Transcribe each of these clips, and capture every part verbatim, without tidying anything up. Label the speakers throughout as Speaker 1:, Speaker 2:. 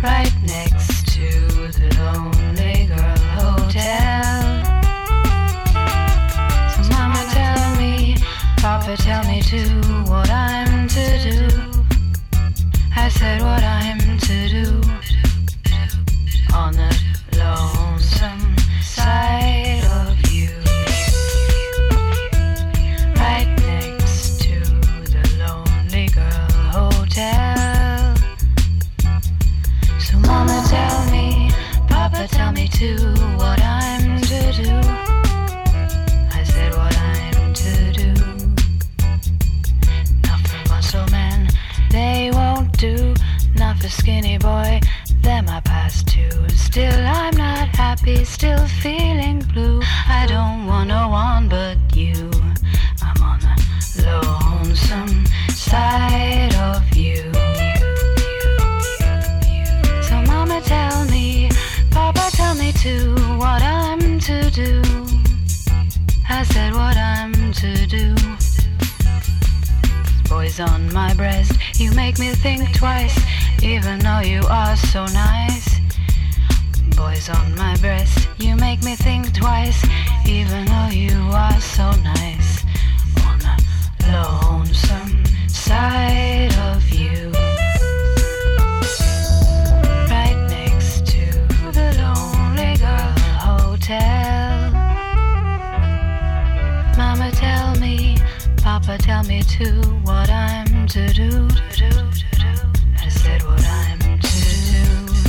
Speaker 1: right next to the Lonely Girl Hotel. So mama tell me, papa tell me too, what I'm to do. I said what I'm to do on the lonesome side of you, right next to the Lonely Girl Hotel. So mama tell me, papa tell me too, what I'm to do. I said what I'm to do. Not for muscle men, they won't do. Not for skinny boy, they're my past too. Still I'm not happy, still feeling blue. I don't want no one but you. I'm on the lonesome side of you. So mama tell me, papa tell me too, what I'm to do. I said what I'm to do. Boys on my breast, you make me think twice, even though you are so nice. Boys on my breast, you make me think twice, even though you are so nice. On the lonesome side of you, right next to the Lonely Girl Hotel. Mama tell me, papa tell me too, what I'm to do. I said what I'm to do.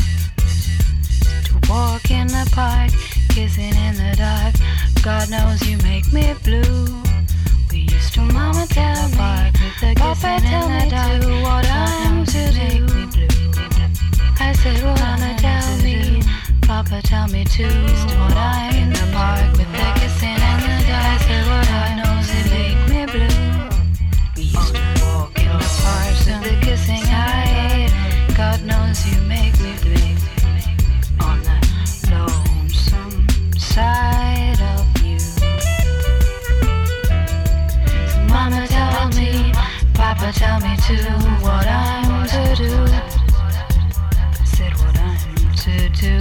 Speaker 1: To walk in the park, kissing in the dark. God knows you make me blue. We used to mama tell me, with the papa tell me too, what I'm to do. I said what mama tell me, papa tell me too, what I'm in the park with the kissing in the dark. I said what God knows it make me blue. We used to walk in the park with the kissing high. God knows you make me blue. On the lonesome side of you. So mama tell me, papa tell me too, what I'm to do. I said what I'm to do.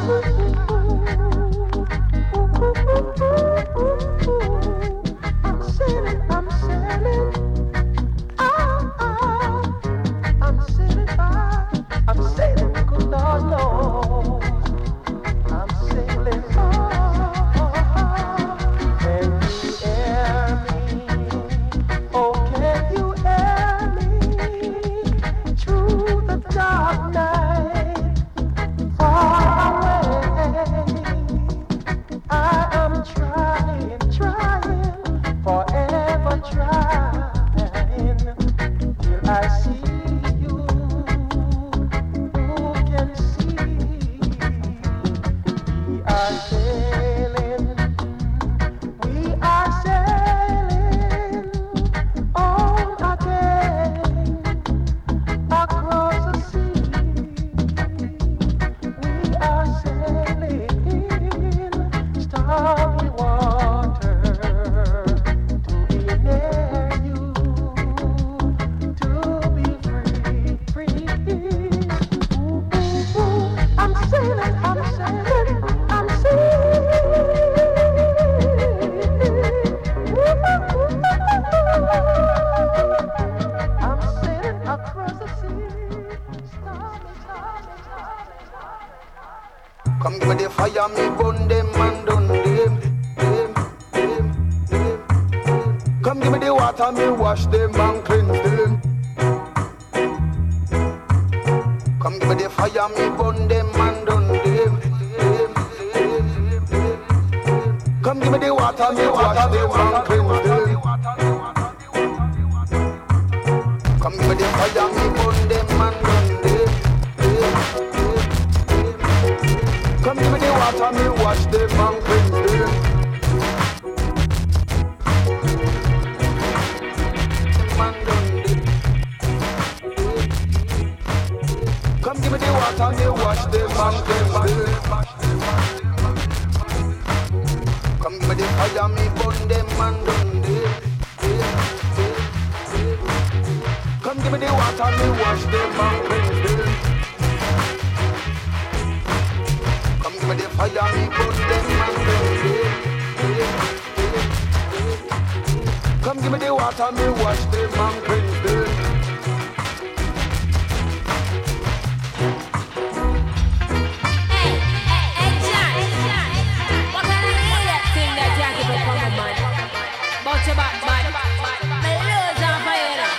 Speaker 2: Come give me the fire, me burn them and done them, them, them, them. Come give me the water, me wash them and cleanse them. Come give me the fire, me burn them and done them, them, them, them. Come give me the water, me wash them and cleanse them. Come give me the fire, me burn them and done them. Come give me the water, me wash them and cleanse them. Come give me the water, me wash them and cleanse them. Come give me the fire, me burn them and done them. Come give me the water, me wash them and cleanse them. Give me the fire, me burn them and cleanse them. Come give me the water, me wash them and cleanse them.
Speaker 3: Hey, hey, hey, John, what kind of idiot thing that you keep up on my mind? About your back, man. My lose on fire now.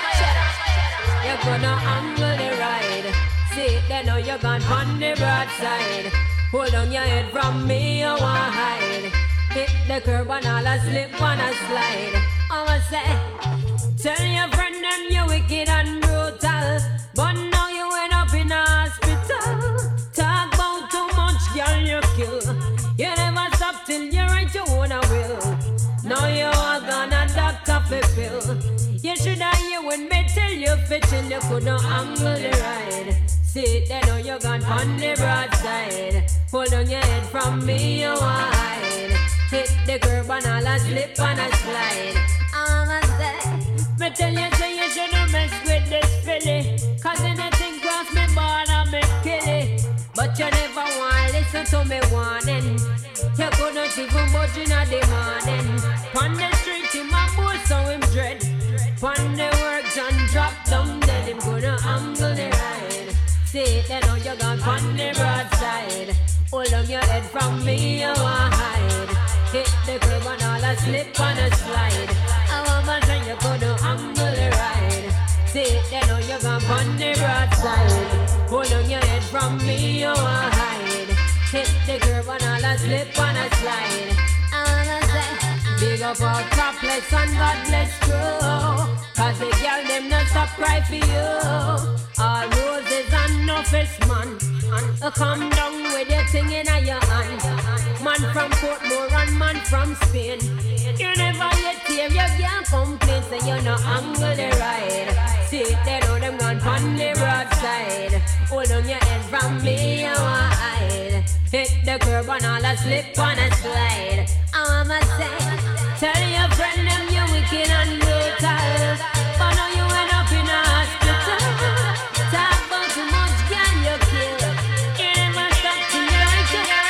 Speaker 3: You're gonna angle the ride. See, they know you're gone on the broadside. Hold on your head from me, I wanna hide. Hit the curb and all I slip and I slide. I'ma say, tell your friend them you wicked and brutal, but now you end up in a hospital. Talk about too much, girl, you kill. You never stop till you write your own will. Now you are gonna doctor for pill. You should have you when me tell you fit till you couldn't angle the ride. See, they know you're gone on the broadside. Hold on your head from me, you wide. Hit the curb and all I slip and I slide. I'ma say, me tell you, say you shouldn't mess with this filly. Cause anything cross me born and me kill it. But you never want to listen to me warning. You couldn't even budge in the morning. On the street, in my boy, so him dread. On the work, John drop down dead. Him gonna angle the ride. See, they know you're gone on the broadside. Hold on your head from me, you want hide. Hit the curb and all I slip and I slide. I want my friend, you couldn't angle the ride. See, they know you're gone on the broadside. Hold on your head from me, you want hide. Hit the curb and all I slip and I slide. I wanna say, big up all topless and God bless crew. Cause the girl them not stop cry for you. All roses and no face man. And uh, come down with your thing in your hand. Man from Portmore and man from Spain. You never yet hear your girl complain. Say you no angle the ride. See they know them gone on the broadside. Hold on your head from me, you want hide. Hit the curb and all I slip and I slide. I'ma say, tell your friend them you wicked and brutal, but now you end up in a hospital. Talk about too much, girl, you kill. You never stop till you like it.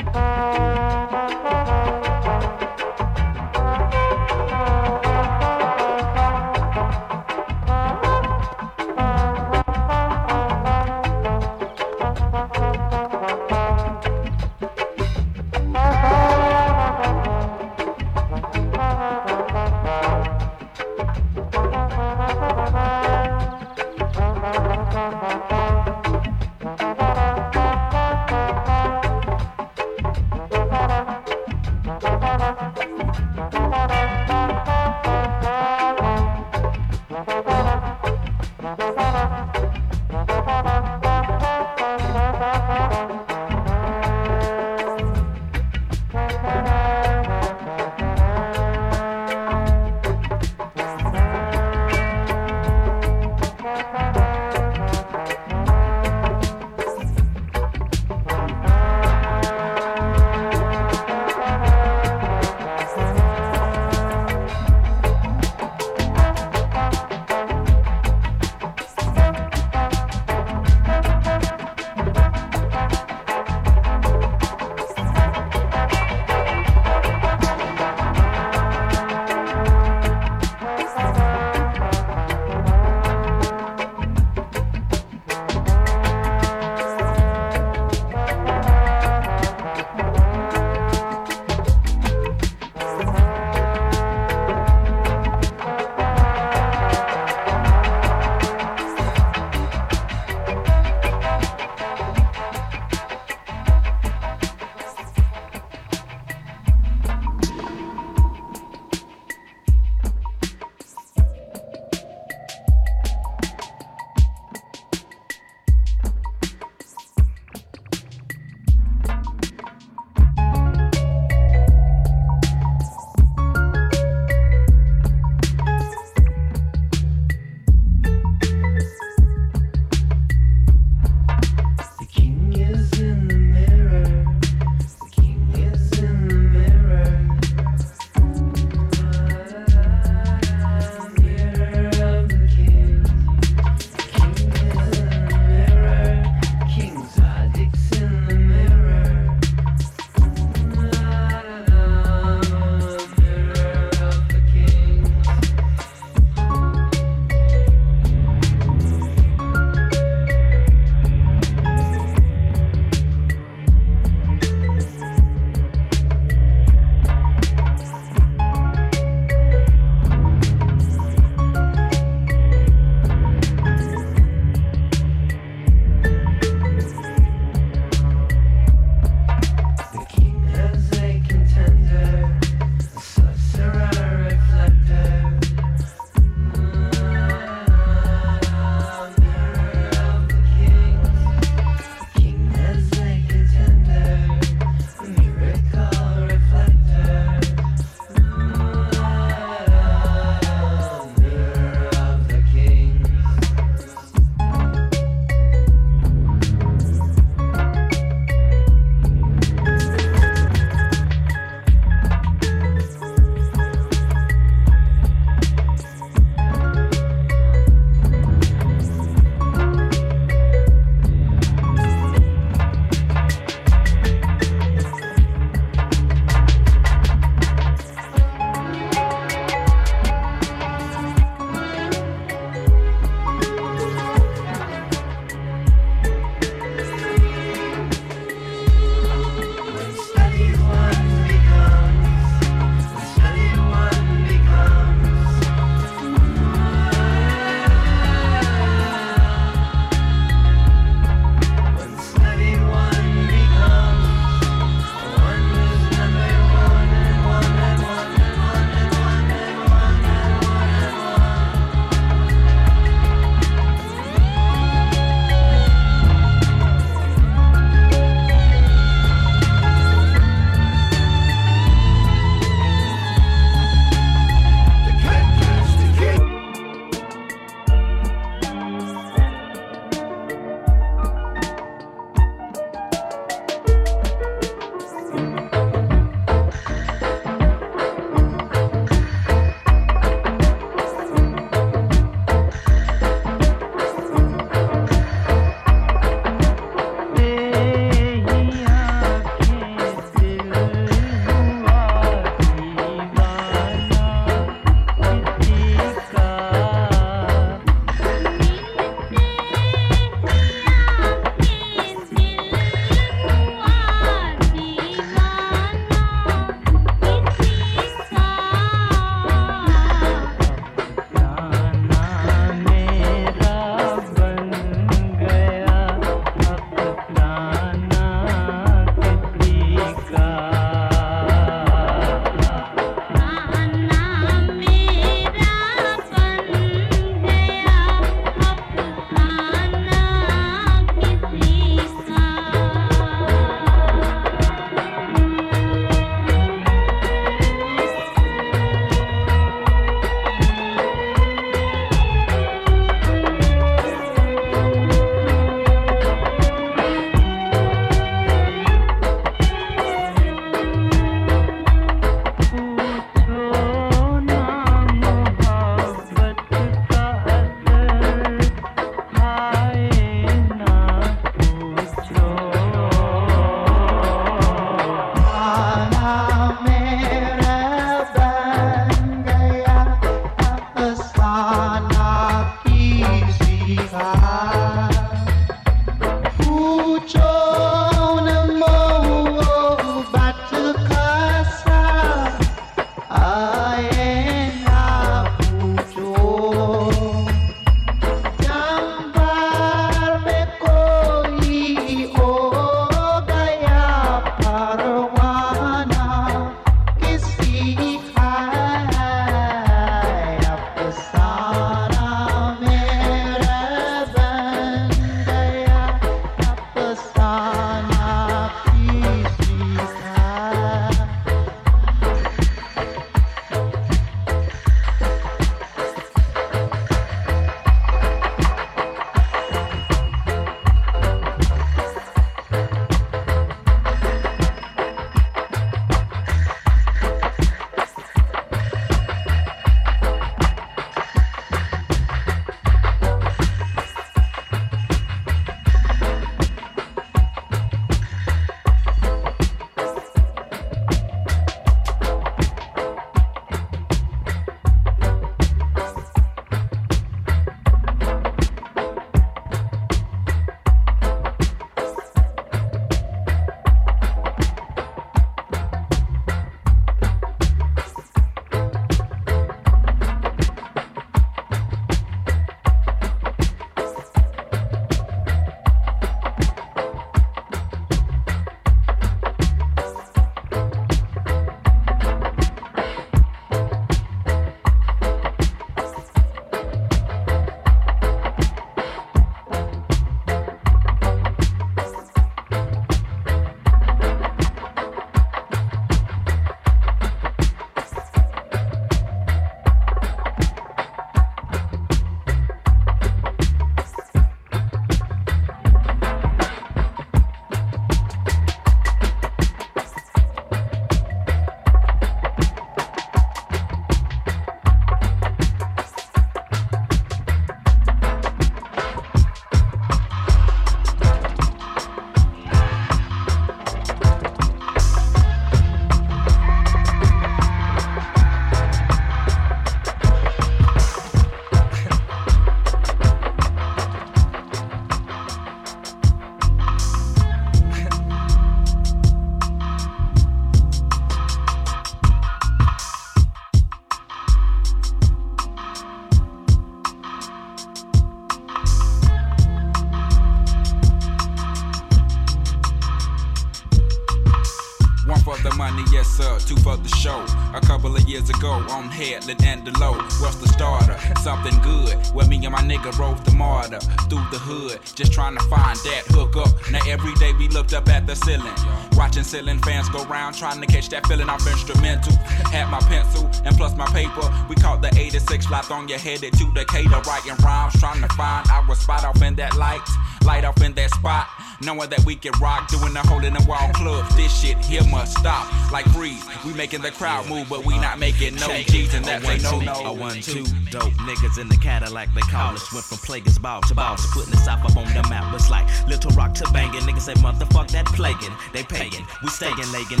Speaker 4: money, yes sir, two for the show. A couple of years ago on Headland and the Low, what's the starter? Something good, where me and my nigga rode the martyr through the hood, just trying to find that hook up. Now every day we looked up at the ceiling, watching ceiling fans go round, trying to catch that feeling off instrumental. Had my pencil and plus my paper, we caught the eighty-six lot on your headed to Decatur, writing rhymes, trying to find our spot off in that light, light off in that spot. Knowing that we can rock, doing the hole in the wall clubs. This shit here must stop. Like freeze, we making the crowd move, but we not making no G's, and that's a no no.
Speaker 5: A one two dope niggas in the Cadillac, they call us. Went from Plaguers ball to boss, putting the South up on the map. It's like Little Rock to banging. Niggas say motherfuck that plaguing. They paying, we staying legging.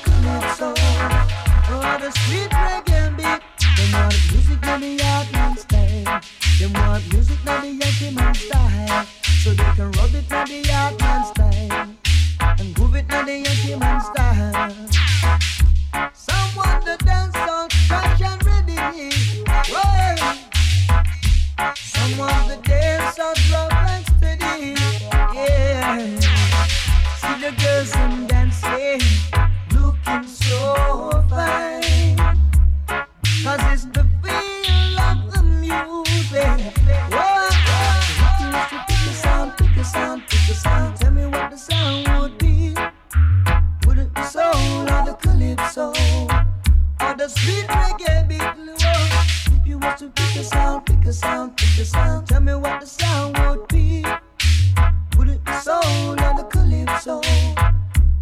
Speaker 6: Sweet reggae beat, the more music in the yard non-stop. the girls them dancing, looking so fine. Cause it's the feel of the music. Oh, pick a sound, pick a sound, pick a sound. Tell me what the sound would be. Would it be soul or the calypso? Or the sweet reggae beat low? If you was to pick a sound, pick a sound, pick a sound. Tell me what the sound would be. Would it be soul or the calypso?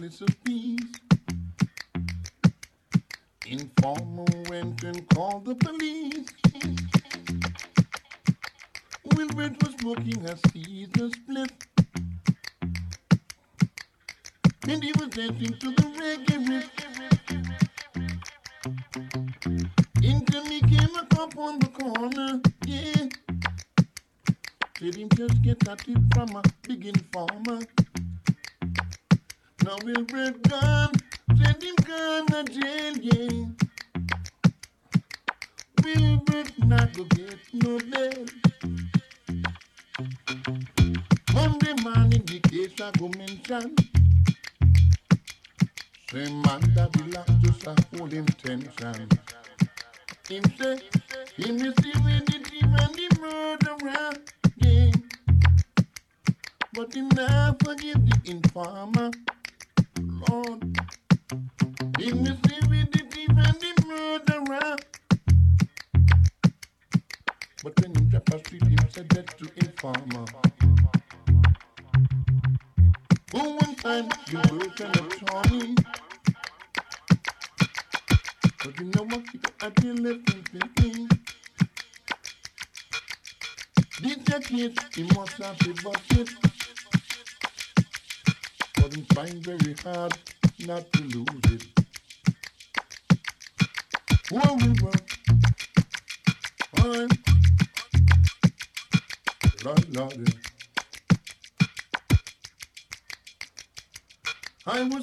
Speaker 7: Prince of Peace. Informer went and called the police. Wilbert was smoking a Caesar split, and he was dancing to the reggae riff. Into me came a cop on the corner, yeah. Said him just get a tip from a big informer. Now Wilbert gone, said him gone to jail, yeah. Wilbert not go get no bail. Monday morning the case I go mention. Same man that belongs just a whole intention. Him say, him receiving the thief and the murderer, yeah. But him not forgive the informer, Lord. Him receiving the thief and the murderer. But when him drop a street, him said that to informer. Go one time, you work an attorney. But you know what, you got to left him thinking. This your case, he must have to bust it. But he find very hard not to lose it. Whoa, we work. Alright. Lord, Lord. I was...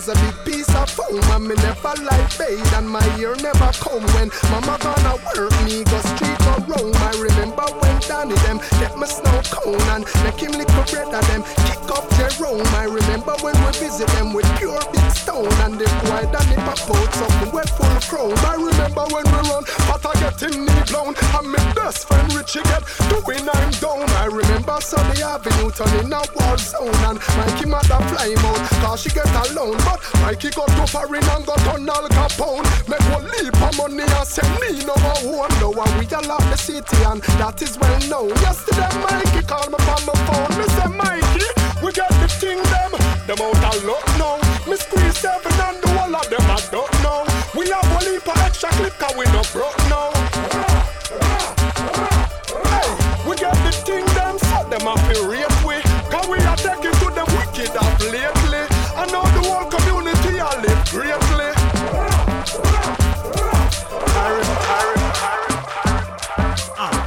Speaker 8: was a big piece of foam, and me never like bathe, and my ear never come when mama gonna work me, go street or roam. I remember when Danny them get me snow cone and make him little bread of them kick up Jerome. I remember when we visit them with pure big stone, and the boy Danny pop out something wet full of chrome. I remember when we run, but I get him knee blown, and my best friend Richie get doing I'm down. I remember Sunny Avenue turning a war zone, and Mikey mother fly out, cause she get alone. But Mikey got to foreign and got on Al Capone. Make one leap of money and say me no one. No one we all love the city, and that is well known. Yesterday Mikey called me on my phone. Me say Mikey, we get the thing them, them out a lot now. Me squeeze seven and the whole of them I don't know. We have a leap of extra clip cause we no broke now. Hey, we get the thing them, so them a feel rape we, cause we are taking to the wicked of lately. And now the whole community a live greatly. Harry, Harry, Harry, Harry.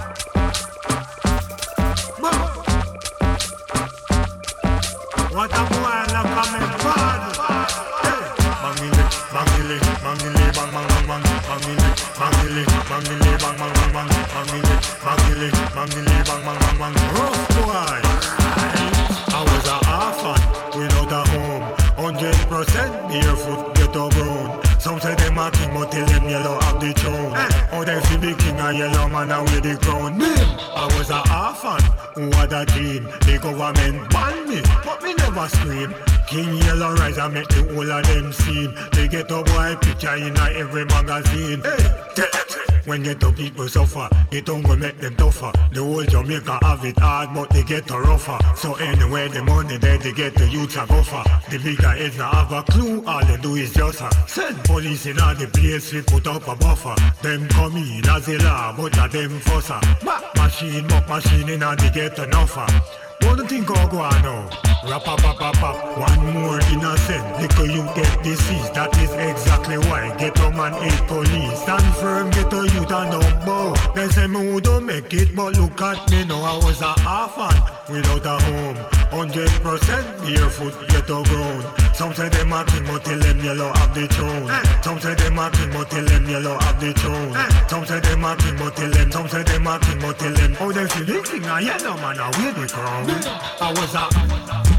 Speaker 9: What a boy la coming bad. Bangili, bangili, bangili, bang bang bang bang. Bangili, bangili, bangili, bang bang bang bang. Bangili, bangili, bangili, bang bang bang bang. Rough boy. I was a orphan without a home. Hundred percent barefoot, ghetto brown. Some say them a king, but tell them yellow have the throne. Oh, they see the king a yellow man and with the crown. Me, I was a orphan who had a dream. The government banned me, but me never scream. King Yellow rise and make the whole of them seem. They get a boy picture in a every magazine. Hey, tell them say, when ghetto people suffer, it don't go make them tougher. The whole Jamaica have it hard, but they get a rougher. So anyway, the money there they get the youths a gopher. The bigger heads not have a clue, all they do is just uh, send police in all the place, we put up a buffer. Them come in as a law, but a them fusser. Back machine, back machine in all they get an offer. What do you think I'll go on now? Rap up up up up. One more innocent, little you get disease. That is exactly why ghetto man hate police. Stand firm, ghetto youth and don't bow. They say me who don't make it, but look at me now. I was a orphan without a home. Hundred percent barefoot, ghetto grown. Some say them a king, but tell them yellow have the throne. Some say them a king, but tell them yellow have the throne. Some say them a king, but tell them. Some say them a king, but tell them. Oh, they see the king a yellow man a wear the crown. I was a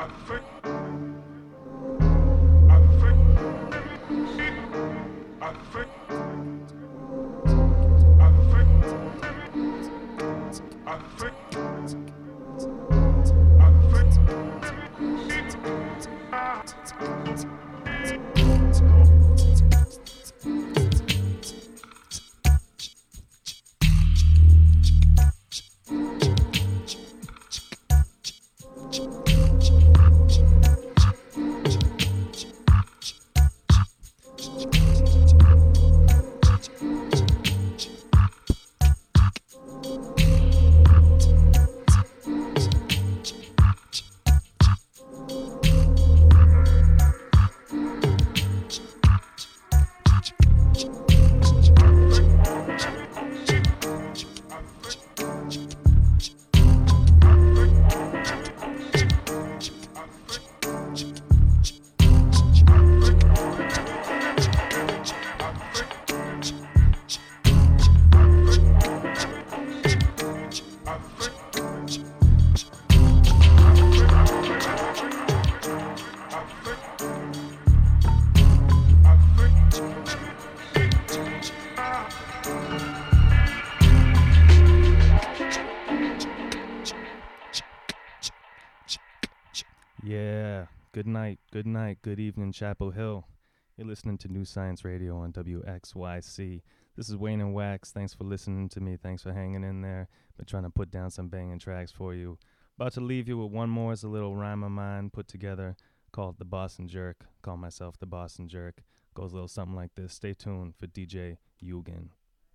Speaker 10: Good night, good night, good evening, Chapel Hill. You're listening to New Science Radio on W X Y C. This is Wayne and Wax. Thanks for listening to me. Thanks for hanging in there. Been trying to put down some banging tracks for you. About to leave you with one more. It's a little rhyme of mine put together called The Boston Jerk. Call myself The Boston Jerk. Goes a little something like this. Stay tuned for D J Eugen.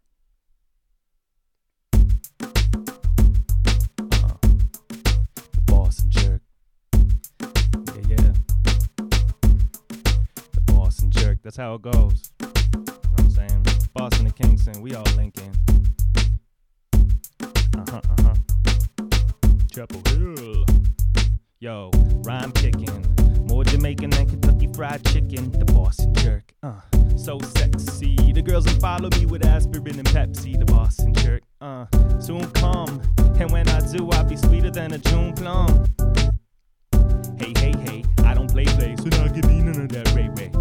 Speaker 10: Uh, the Boston Jerk. Yeah, yeah. The Boston Jerk. That's how it goes. You know what I'm saying? Boston and Kingston, we all linking. Uh-huh, uh-huh. Chapel Hill. Yo, rhyme kicking. More Jamaican than Kentucky Fried Chicken. The Boston Jerk. Uh, so sexy. The girls will follow me with aspirin and Pepsi. The Boston Jerk. Uh, soon come. And when I do, I'll be sweeter than a June plum. Hey, hey, hey, I don't play play, so now give me none of that Ray Ray.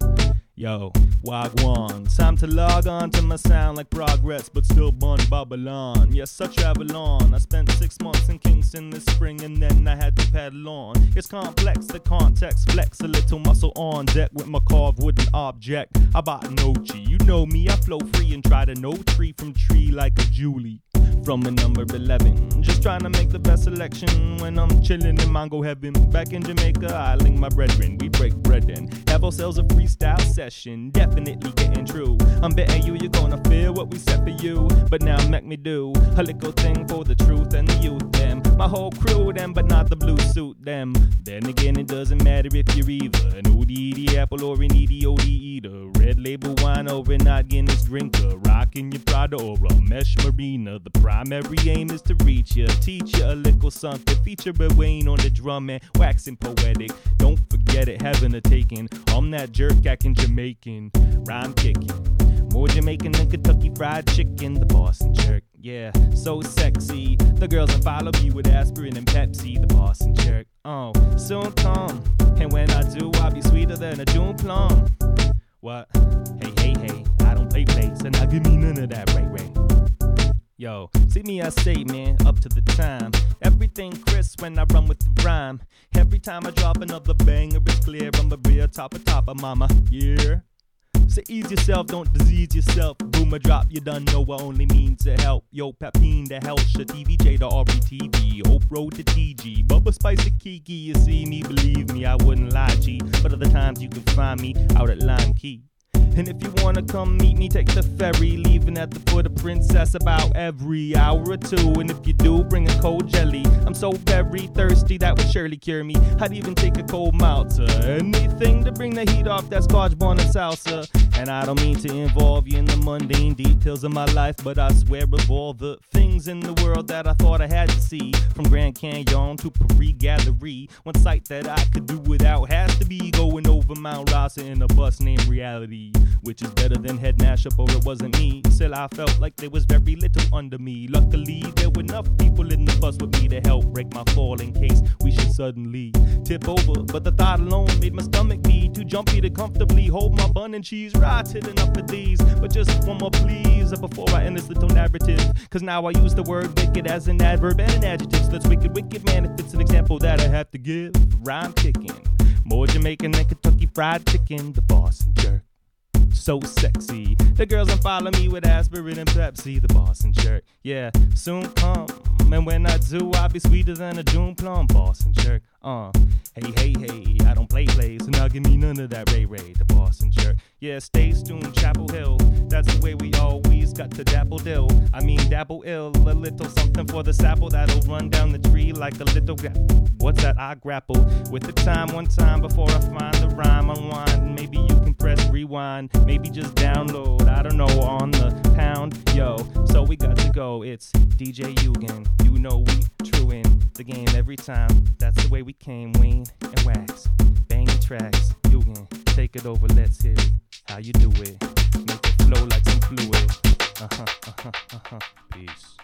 Speaker 10: Yo, Wagwan, time to log on to my sound like progress, but still bun Babylon. Yes, I travel on. I spent six months in Kingston this spring, and then I had to paddle on. It's complex, the context, flex a little muscle on deck with my carved wooden object. I bought an O G, you know me, I flow free and try to know tree from tree like a Julie. From a number eleven, just trying to make the best selection when I'm chilling in Mongo heaven. Back in Jamaica, I link my brethren, we break bread and have ourselves a freestyle session. Definitely getting true. I'm betting you, you're gonna feel what we set for you. But now make me do a little thing for the truth and the youth, them. My whole crew, them, but not the blue suit, them. Then again, it doesn't matter if you're either an O D E D apple or an E D O D eater. Red label wine or a not Guinness drinker. Rocking your Prada or a Mesh Marina. The primary aim is to reach ya, teach ya a little something. Feature a Wayne on the drum and waxing poetic. Don't forget it, having a taking. I'm that jerk acting Jamaican, rhyme kicking. More Jamaican than Kentucky Fried Chicken. The Boston Jerk, yeah, so sexy. The girls will follow me with aspirin and Pepsi. The Boston Jerk, oh, soon come. And when I do, I'll be sweeter than a June plum. What? Hey, hey, hey, I don't play play, so now give me none of that Ray Ray. Yo, see me, I say, man, up to the time. Everything crisp when I run with the rhyme. Every time I drop another banger, it's clear I'm a real top of top of mama, yeah. So ease yourself, don't disease yourself. Boom, a drop, you done know I only mean to help. Yo, Pepine the Helsha, T V J the R B T V, Hope Road to T G, Bubba Spice the Kiki. You see me, believe me, I wouldn't lie, G. But other times you can find me out at Lime Key. And if you wanna come meet me, take the ferry, leaving at the foot of Princess about every hour or two. And if you do, bring a cold jelly. I'm so very thirsty, that would surely cure me. I'd even take a cold Malta. Anything to bring the heat off, that's Scotch Bonnet salsa. And I don't mean to involve you in the mundane details of my life, but I swear of all the things in the world that I thought I had to see, from Grand Canyon to Paris Gallery, one sight that I could do without has to be going over Mount Rasa in a bus named Reality. Which is better than Head Mashup, or it wasn't me. Still I felt like there was very little under me. Luckily there were enough people in the bus with me to help break my fall in case we should suddenly tip over. But the thought alone made my stomach be too jumpy to comfortably hold my bun and cheese. Rotted enough of these, but just one more please before I end this little narrative. Cause now I use the word wicked as an adverb and an adjective. So that's wicked, wicked, man, if it's an example that I have to give. Rhyme kicking, more Jamaican than Kentucky Fried Chicken, the Boston Jerk. So sexy. The girls don't follow me with aspirin and Pepsi, the Boston Jerk. Yeah, soon come. And when I do, I'll be sweeter than a June plum, Boston Jerk. Uh, hey, hey, hey, I don't play plays, so now give me none of that Ray Ray, the Boston Jerk. Yeah, stay tuned, Chapel Hill. That's the way we always got to dapple dill. I mean, dabble ill, a little something for the sapple that'll run down the tree like a little gra- What's that? I grapple with the time one time before I find the rhyme unwind. Maybe you can press rewind, maybe just download, I don't know, on the pound, yo. So we got to go, it's D J Eugen. You know we true in the game every time. That's the way we came, Wayne and Wax. Banging tracks, Eugen, take it over, let's hear it. How you do it? Make it flow like some fluid. Uh-huh, uh-huh, uh-huh. Peace.